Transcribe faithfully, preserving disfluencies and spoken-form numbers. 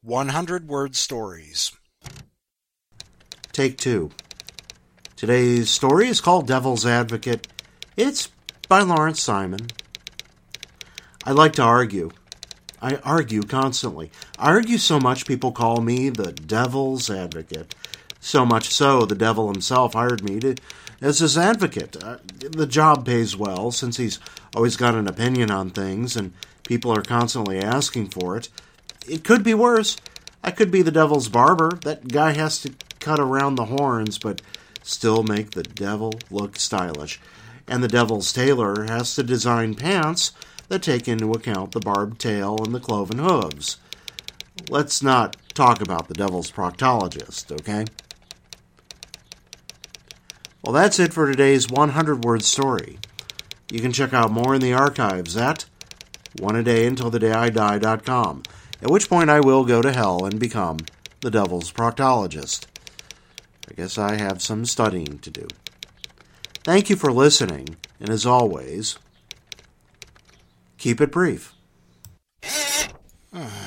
hundred word stories. Take two. Today's story is called Devil's Advocate. It's by Lawrence Simon. I like to argue. I argue constantly. I argue so much people call me the Devil's Advocate. So much so, the devil himself hired me to, as his advocate. Uh, the job pays well, since he's always got an opinion on things, and people are constantly asking for it. It could be worse. I could be the devil's barber. That guy has to cut around the horns, but still make the devil look stylish. And the devil's tailor has to design pants that take into account the barbed tail and the cloven hooves. Let's not talk about the devil's proctologist, okay? Well, that's it for today's hundred word story. You can check out more in the archives at one a day until the day I die dot com, at which point I will go to hell and become the devil's proctologist. I guess I have some studying to do. Thank you for listening, and as always, keep it brief.